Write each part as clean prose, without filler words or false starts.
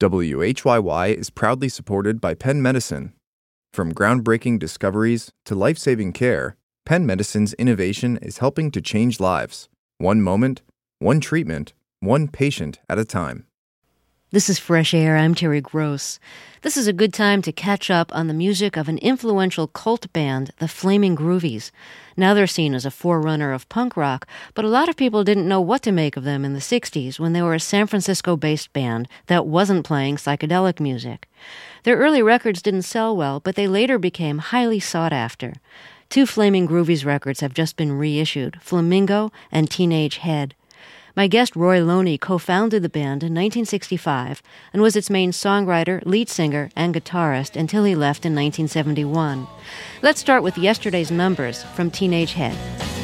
WHYY is proudly supported by Penn Medicine. From groundbreaking discoveries to life-saving care, Penn Medicine's innovation is helping to change lives. One moment, one treatment, one patient at a time. This is Fresh Air. I'm Terry Gross. This is a good time to catch up on the music of an influential cult band, the Flaming Groovies. Now they're seen as a forerunner of punk rock, but a lot of people didn't know what to make of them in the 60s when they were a San Francisco-based band that wasn't playing psychedelic music. Their early records didn't sell well, but they later became highly sought after. 2 Flaming Groovies records have just been reissued, Flamingo and Teenage Head. My guest, Roy Loney, co-founded the band in 1965 and was its main songwriter, lead singer, and guitarist until he left in 1971. Let's start with yesterday's numbers from Teenage Head.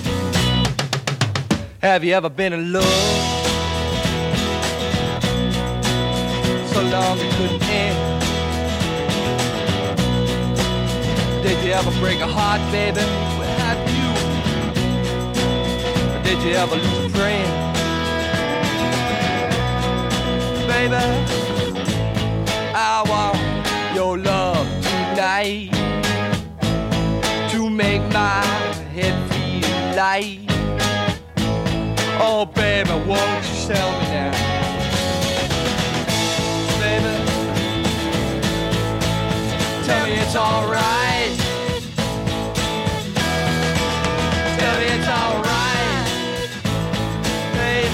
Have you ever been in love? So long it couldn't end. Did you ever break a heart, baby? Well, have you? Or did you ever lose a friend? Baby, I want your love tonight to make my head feel light. Oh, baby, won't you sell me now? Baby, tell me it's alright. Tell me it's alright, baby.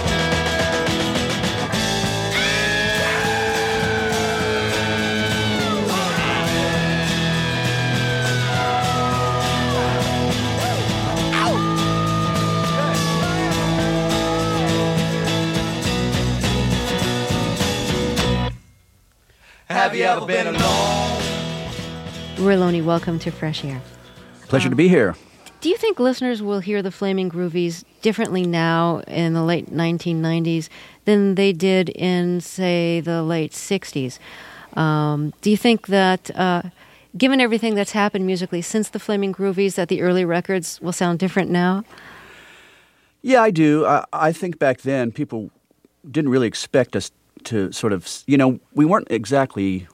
Have you ever been alone? Roy Loney, welcome to Fresh Air. Pleasure to be here. Do you think listeners will hear the Flaming Groovies differently now in the late 1990s than they did in, say, the late 60s? Do you think that, given everything that's happened musically since the Flaming Groovies, that the early records will sound different now? Yeah, I do. I think back then people didn't really expect us to sort of, we weren't exactly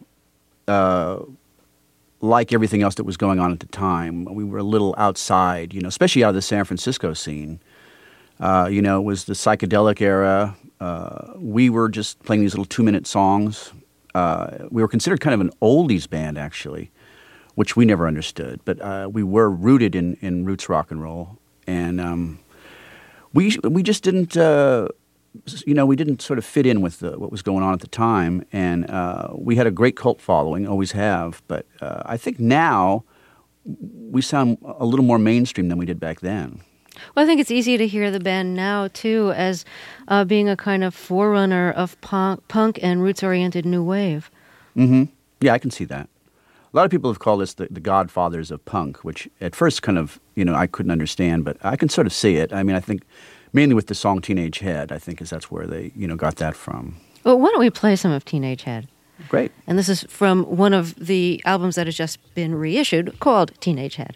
like everything else that was going on at the time. We were a little outside, especially out of the San Francisco scene. It was the psychedelic era. We were just playing these little 2-minute songs. We were considered kind of an oldies band, actually, which we never understood. But we were rooted in roots rock and roll. And we just didn't... we didn't sort of fit in with what was going on at the time, and we had a great cult following, always have, but I think now we sound a little more mainstream than we did back then. Well, I think it's easy to hear the band now, too, as being a kind of forerunner of punk and roots-oriented new wave. Mm-hmm. Yeah, I can see that. A lot of people have called us the godfathers of punk, which at first kind of, I couldn't understand, but I can sort of see it. I mean, I think... mainly with the song Teenage Head, I think, that's where they, got that from. Well, why don't we play some of Teenage Head? Great. And this is from one of the albums that has just been reissued called Teenage Head.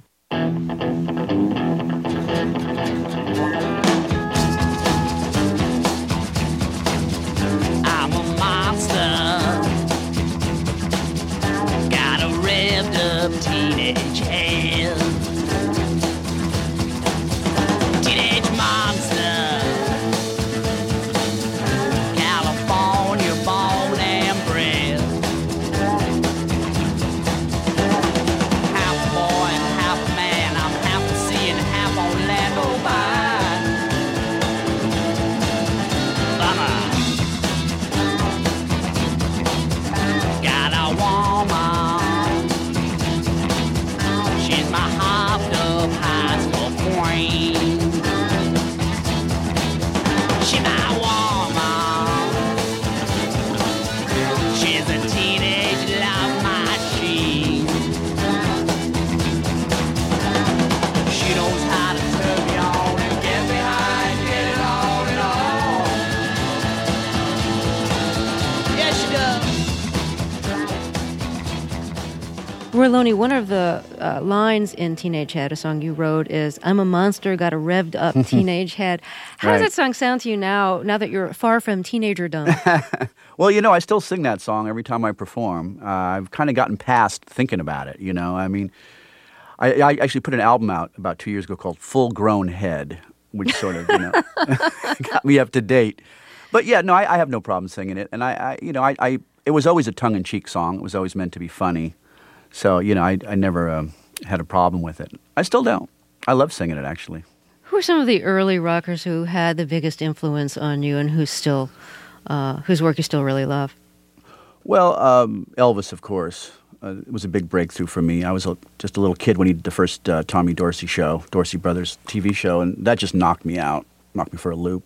I'm a monster. Got a revved up teenage head. Teenage monster. California born and bred. Half boy and half man. I'm half the sea and half Orlando by. Bummer. Got a woman. She's my hopped up high school queen. She's my woman. She's a teenage love machine. She knows how to turn me on and get behind, get it on and on. Yes, she does. Roy Loney, one of the lines in Teenage Head, a song you wrote, is, "I'm a monster, got a revved up teenage head." How does Right. that song sound to you now that you're far from teenagerdom? Well, I still sing that song every time I perform. I've kind of gotten past thinking about it, I mean, I actually put an album out about 2 years ago called Full Grown Head, which sort of, got me up to date. But yeah, no, I have no problem singing it. And it was always a tongue-in-cheek song. It was always meant to be funny. So, I never had a problem with it. I still don't. I love singing it, actually. Who are some of the early rockers who had the biggest influence on you and whose work you still really love? Well, Elvis, of course. It was a big breakthrough for me. I was just a little kid when he did the first Tommy Dorsey show, Dorsey Brothers TV show, and that just knocked me out, knocked me for a loop.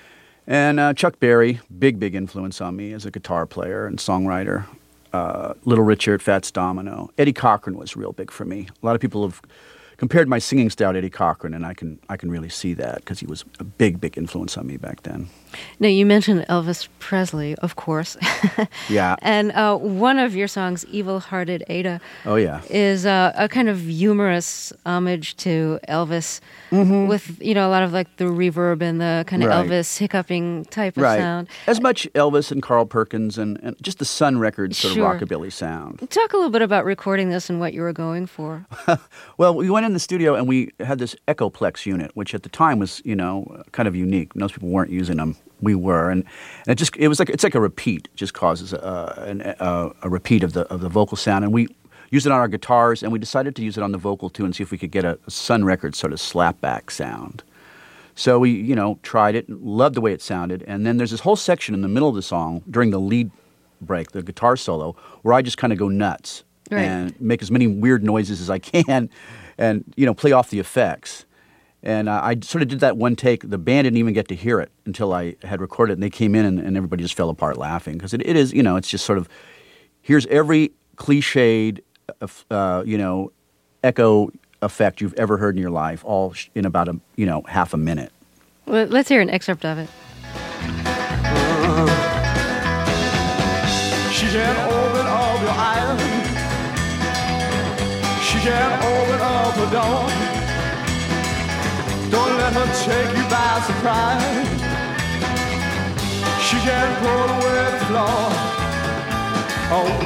And Chuck Berry, big influence on me as a guitar player and songwriter. Little Richard, Fats Domino. Eddie Cochran was real big for me. A lot of people have compared my singing style to Eddie Cochran, and I can really see that because he was a big influence on me back then. Now, you mentioned Elvis Presley, of course. Yeah. And one of your songs, Evil-Hearted Ada, Oh, yeah. is a kind of humorous homage to Elvis with, a lot of like the reverb and the kind of Right. Elvis hiccuping type of Right. sound. As much Elvis and Carl Perkins and just the Sun Records sort Sure. of rockabilly sound. Talk a little bit about recording this and what you were going for. Well, we went in the studio and we had this Echoplex unit, which at the time was, kind of unique. Most people weren't using them. We were, and it's like a repeat. It just causes a repeat of the vocal sound, and we used it on our guitars, and we decided to use it on the vocal too, and see if we could get a Sun Records sort of slapback sound. So we, tried it, loved the way it sounded, and then there's this whole section in the middle of the song during the lead break, the guitar solo, where I just kind of go nuts Right. and make as many weird noises as I can, and play off the effects. And I sort of did that one take. The band didn't even get to hear it until I had recorded it. And they came in and everybody just fell apart laughing. Because it is, it's just sort of, here's every cliched, echo effect you've ever heard in your life, all in about half a minute. Well, let's hear an excerpt of it. She can open up your eyes. She can open up the door. Don't let her take you by surprise. She can pull away the floor. Oh,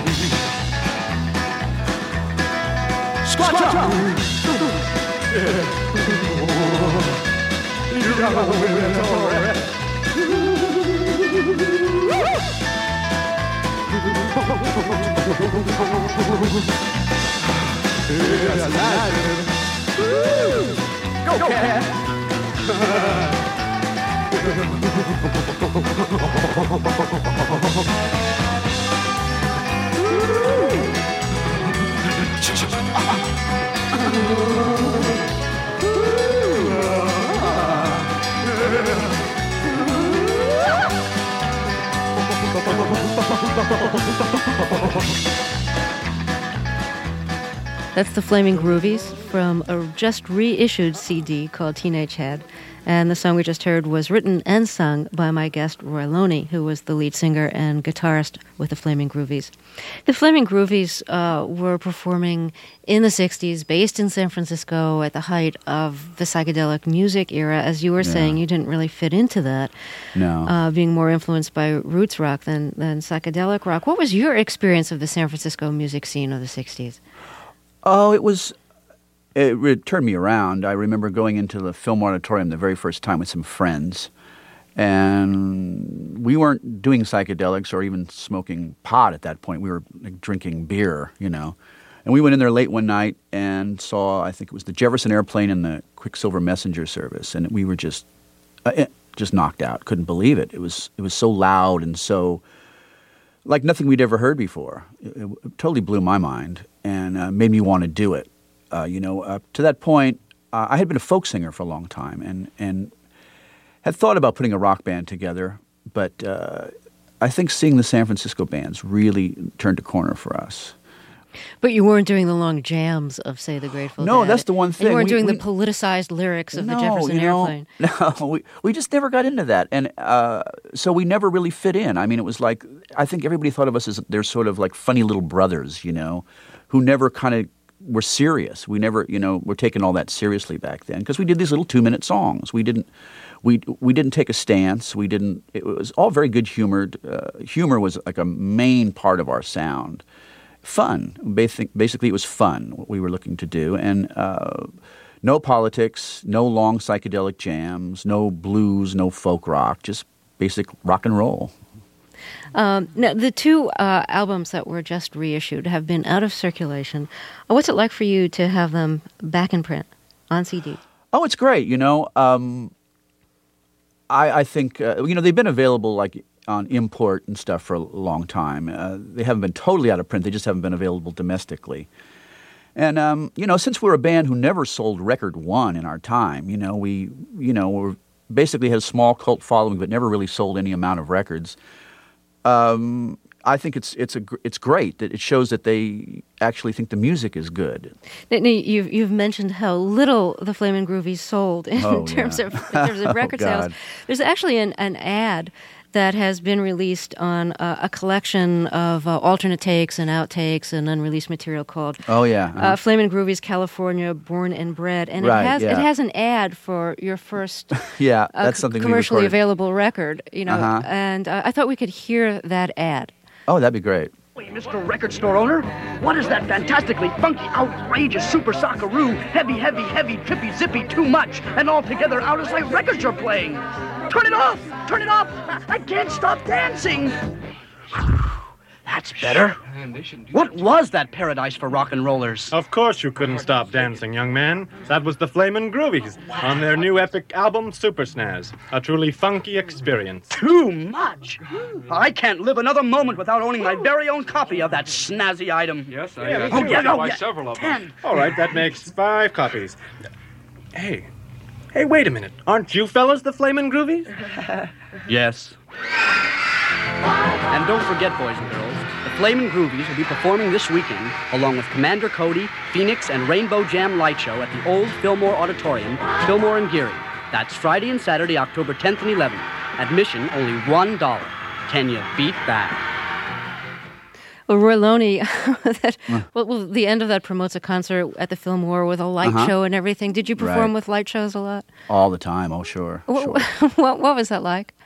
squat jump. Yeah. You got a women already. Go, cat. That's the Flaming Groovies from a just reissued CD called Teenage Head. And the song we just heard was written and sung by my guest, Roy Loney, who was the lead singer and guitarist with the Flaming Groovies. The Flaming Groovies were performing in the 60s, based in San Francisco at the height of the psychedelic music era. As you were saying, you didn't really fit into that, No. being more influenced by roots rock than psychedelic rock. What was your experience of the San Francisco music scene of the 60s? Oh, it turned me around. I remember going into the Film Auditorium the very first time with some friends, and we weren't doing psychedelics or even smoking pot at that point. We were like, drinking beer, And we went in there late one night and saw, I think it was the Jefferson Airplane and the Quicksilver Messenger Service, and we were just knocked out. Couldn't believe it. It was so loud and so like nothing we'd ever heard before. It totally blew my mind and made me want to do it. To that point, I had been a folk singer for a long time and had thought about putting a rock band together, but I think seeing the San Francisco bands really turned a corner for us. But you weren't doing the long jams of, say, the Grateful Dead. No, that's the one thing. And you weren't doing the politicized lyrics of the Jefferson Airplane. No, we just never got into that. And so we never really fit in. I mean, it was like, I think everybody thought of us as they're sort of like funny little brothers, who never kind of were serious. We never, were taking all that seriously back then because we did these little 2-minute songs. We didn't take a stance. It was all very good humored. Humor was like a main part of our sound. Fun. Basically, it was fun, what we were looking to do. And no politics, no long psychedelic jams, no blues, no folk rock, just basic rock and roll. Now, the two albums that were just reissued have been out of circulation. What's it like for you to have them back in print on CD? Oh, it's great. I think, they've been available like on import and stuff for a long time. They haven't been totally out of print. They just haven't been available domestically. And, since we're a band who never sold record one in our time, we basically had a small cult following but never really sold any amount of records. I think it's great that it shows that they actually think the music is good. Now, you've mentioned how little the Flamin' Groovies sold in terms of record sales. There's actually an ad that has been released on a collection of alternate takes and outtakes and unreleased material called Flamin' Groovies California Born and Bred. And it has an ad for your first that's something commercially available record. And I thought we could hear that ad. Oh, that'd be great. Hey, Mr. Record Store Owner, what is that fantastically funky, outrageous super sockaroo, heavy, trippy, zippy, too much, and altogether out of sight records you're playing? Turn it off! Turn it off! I can't stop dancing! That's better. What was that paradise for rock and rollers? Of course you couldn't stop dancing, young man. That was the Flamin' Groovies on their new epic album, Super Snaz. A truly funky experience. Too much? I can't live another moment without owning my very own copy of that snazzy item. Yes, Several of them. All right, that makes 5 copies. Hey, wait a minute. Aren't you fellas the Flamin' Groovies? Yes. And don't forget, boys and girls, the Flamin' Groovies will be performing this weekend along with Commander Cody, Phoenix, and Rainbow Jam Light Show at the Old Fillmore Auditorium, Fillmore and Geary. That's Friday and Saturday, October 10th and 11th. Admission only $1. Can you beat that? Well, Roy Loney, the end of that promotes a concert at the Fillmore with a light show and everything. Did you perform with light shows a lot? All the time. Oh, sure. What was that like?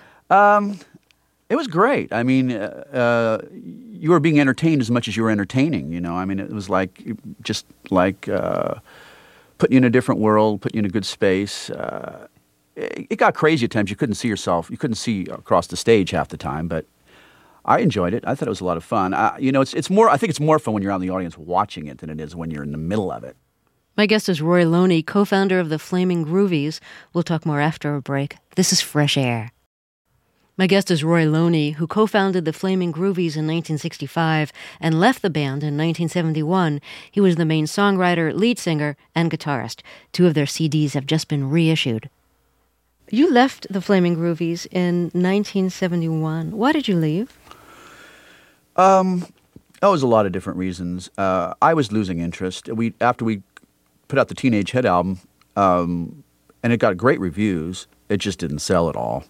It was great. I mean, you were being entertained as much as you were entertaining, I mean, it was just like putting you in a different world, putting you in a good space. It got crazy at times. You couldn't see yourself. You couldn't see across the stage half the time, but I enjoyed it. I thought it was a lot of fun. It's more. I think it's more fun when you're out in the audience watching it than it is when you're in the middle of it. My guest is Roy Loney, co-founder of the Flamin' Groovies. We'll talk more after a break. This is Fresh Air. My guest is Roy Loney, who co-founded the Flamin' Groovies in 1965 and left the band in 1971. He was the main songwriter, lead singer, and guitarist. 2 of their CDs have just been reissued. You left the Flamin' Groovies in 1971. Why did you leave? That was a lot of different reasons. I was losing interest. After we put out the Teenage Head album, and it got great reviews, it just didn't sell at all.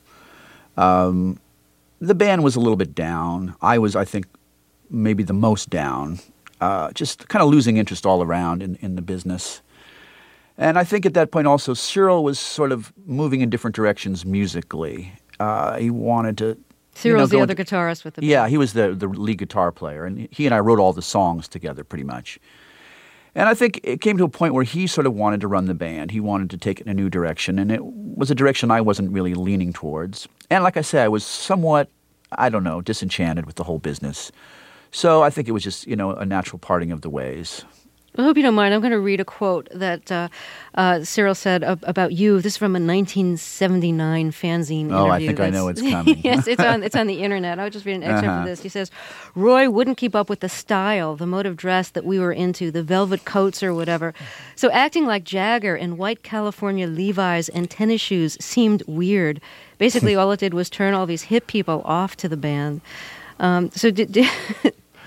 The band was a little bit down. I was, I think, maybe the most down. Just kind of losing interest all around in the business. And I think at that point also, Cyril was sort of moving in different directions musically. He wanted to... Cyril's the other guitarist with the band. Yeah, he was the lead guitar player, and he and I wrote all the songs together pretty much. And I think it came to a point where he sort of wanted to run the band. He wanted to take it in a new direction, and it was a direction I wasn't really leaning towards. And like I said, I was somewhat, disenchanted with the whole business. So I think it was just, a natural parting of the ways. I hope you don't mind. I'm going to read a quote that Cyril said about you. This is from a 1979 fanzine interview. Oh, I think I know it's coming. Yes, it's on the internet. I'll just read an excerpt of this. He says, Roy wouldn't keep up with the style, the mode of dress that we were into, the velvet coats or whatever. So acting like Jagger in white California Levi's and tennis shoes seemed weird. Basically, all it did was turn all these hip people off to the band.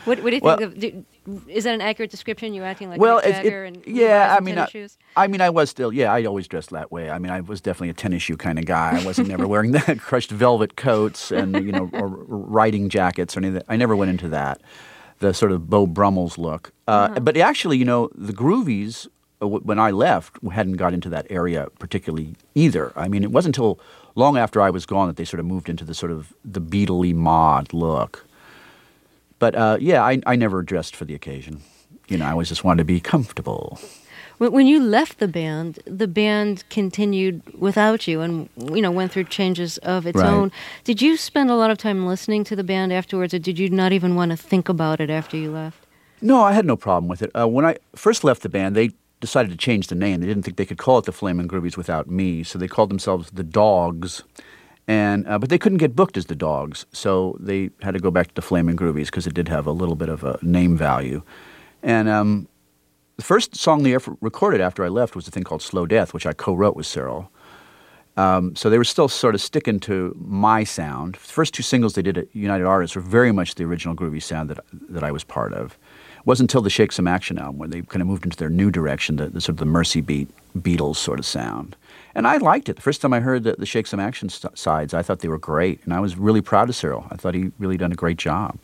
What do you Well- think of? Is that an accurate description? You acting like Well, Mick it- Jagger and yeah, Levi's I and mean, tennis shoes? I mean, I was still, yeah, I always dressed that way. I mean, I was definitely a tennis shoe kind of guy. I wasn't never wearing the crushed velvet coats and, or riding jackets or anything. I never went into that, the sort of Beau Brummels look. But actually, the Groovies, when I left, hadn't got into that area particularly either. I mean, it wasn't until long after I was gone that they sort of moved into the sort of the Beatle-y mod look. But, yeah, I never dressed for the occasion. I always just wanted to be comfortable. When you left the band continued without you and, went through changes of its Right. own. Did you spend a lot of time listening to the band afterwards, or did you not even want to think about it after you left? No, I had no problem with it. When I first left the band, they decided to change the name. They didn't think they could call it the Flamin' Groovies without me, so they called themselves the Dogs. But they couldn't get booked as the Dogs, so they had to go back to the Flamin' Groovies because it did have a little bit of a name value. And the first song they ever recorded after I left was a thing called Slow Death, which I co-wrote with Cyril. So they were still sort of sticking to my sound. The first two singles they did at United Artists were very much the original groovy sound that I was part of. It wasn't until the Shake Some Action album where they kind of moved into their new direction, the sort of the Mercy Beat Beatles sort of sound. And I liked it. The first time I heard the Shake Some Action sides, I thought they were great. And I was really proud of Cyril. I thought he really done a great job.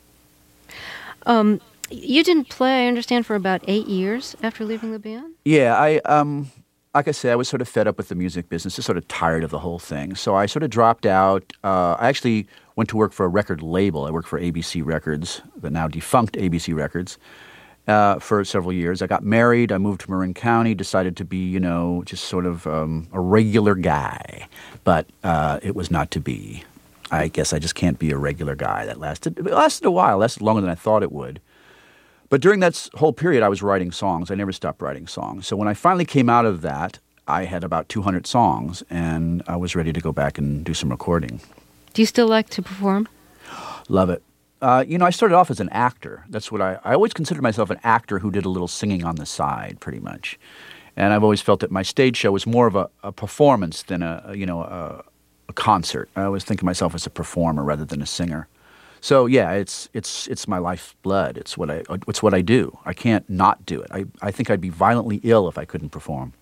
You didn't play, I understand, for about 8 years after leaving the band? Yeah, like I said, I was sort of fed up with the music business, just sort of tired of the whole thing. So I sort of dropped out. I actually went to work for a record label. I worked for ABC Records, the now defunct ABC Records, for several years. I got married. I moved to Marin County, decided to be, just sort of a regular guy. But it was not to be. I guess I just can't be a regular guy. It lasted a while. It lasted longer than I thought it would. But during that whole period, I was writing songs. I never stopped writing songs. So when I finally came out of that, I had about 200 songs, and I was ready to go back and do some recording. Do you still like to perform? Love it. I started off as an actor. That's what I always considered myself an actor who did a little singing on the side, pretty much. And I've always felt that my stage show was more of a performance than a concert. I always think of myself as a performer rather than a singer. So yeah, it's my lifeblood. It's what I do. I can't not do it. I think I'd be violently ill if I couldn't perform.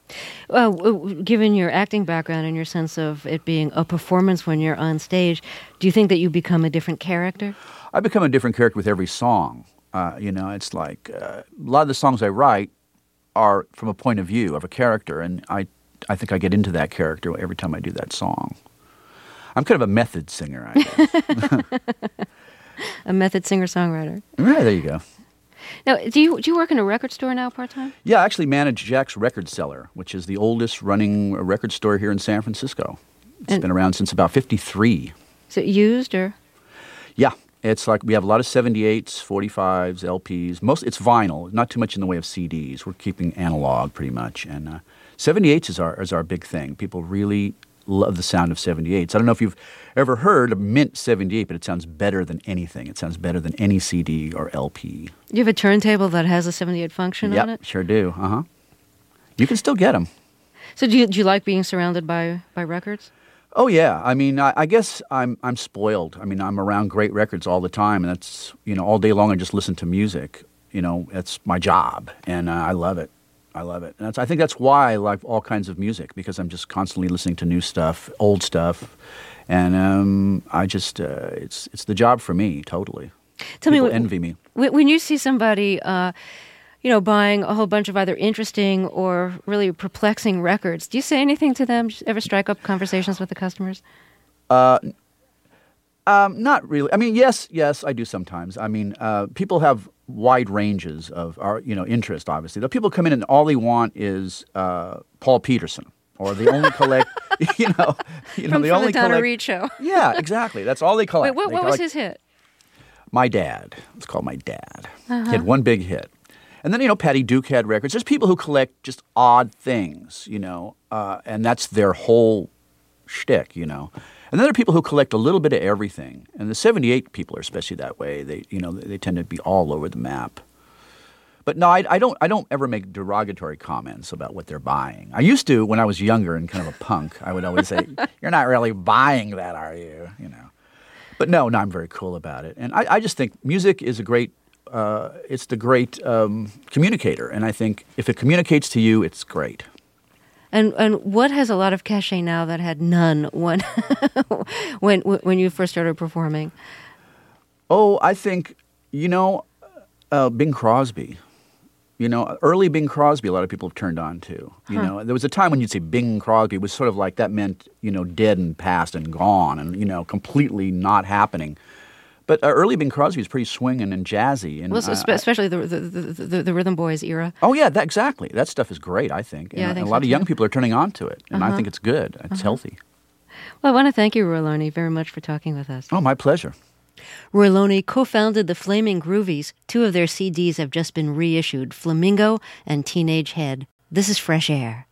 Given your acting background and your sense of it being a performance when you're on stage, do you think that you become a different character? I become a different character with every song. It's like a lot of the songs I write are from a point of view of a character, and I think I get into that character every time I do that song. I'm kind of a method singer, I guess. A method singer-songwriter. Yeah, there you go. Now, do you work in a record store now part-time? Yeah, I actually manage Jack's Record Cellar, which is the oldest running record store here in San Francisco. It's been around since about 1953. Is it used or? Yeah, it's like we have a lot of 78s, 45s, LPs. It's vinyl, not too much in the way of CDs. We're keeping analog pretty much. And 78s is our big thing. People really love the sound of 78s. I don't know if you've ever heard a Mint 78, but it sounds better than anything. It sounds better than any CD or LP. You have a turntable that has a 78 function on it? Yep, sure do. Uh-huh. You can still get them. So do you like being surrounded by records? Oh, yeah. I mean, I guess I'm spoiled. I mean, I'm around great records all the time, and that's, all day long I just listen to music. It's my job, and I love it. I love it. And I think that's why I like all kinds of music, because I'm just constantly listening to new stuff, old stuff, and it's the job for me, totally. People envy me. When you see somebody, buying a whole bunch of either interesting or really perplexing records, do you say anything to them? Ever strike up conversations with the customers? Not really. I mean, yes, I do sometimes. I mean, people have wide ranges of our, interest, obviously. The people come in and all they want is Paul Peterson, or they only collect, From they only the Donna collect. Reed show. Yeah, exactly. That's all they collect. Wait, what was his hit? My Dad. It's called My Dad. He had one big hit. And then, Patty Duke had records. There's people who collect just odd things, and that's their whole shtick, And then there are people who collect a little bit of everything. And the 78 people are especially that way. They tend to be all over the map. But no, I don't ever make derogatory comments about what they're buying. I used to when I was younger and kind of a punk. I would always say, "You're not really buying that, are you?" But no, I'm very cool about it. And I just think music is a great, it's the great communicator. And I think if it communicates to you, it's great. And what has a lot of cachet now that had none when when you first started performing? Oh, I think, Bing Crosby. Early Bing Crosby, a lot of people have turned on to. There was a time when you'd say Bing Crosby, it was sort of like that meant, dead and past and gone and, completely not happening. But early Bing Crosby was pretty swinging and jazzy. And especially the Rhythm Boys era. Oh, yeah, exactly. That stuff is great, I think. Yeah, and I think a lot so of young too. people are turning on to it. And I think it's good. It's healthy. Well, I want to thank you, Roy Loney, very much for talking with us. Oh, my pleasure. Roy Loney co-founded the Flaming Groovies. 2 of their CDs have just been reissued, Flamingo and Teenage Head. This is Fresh Air.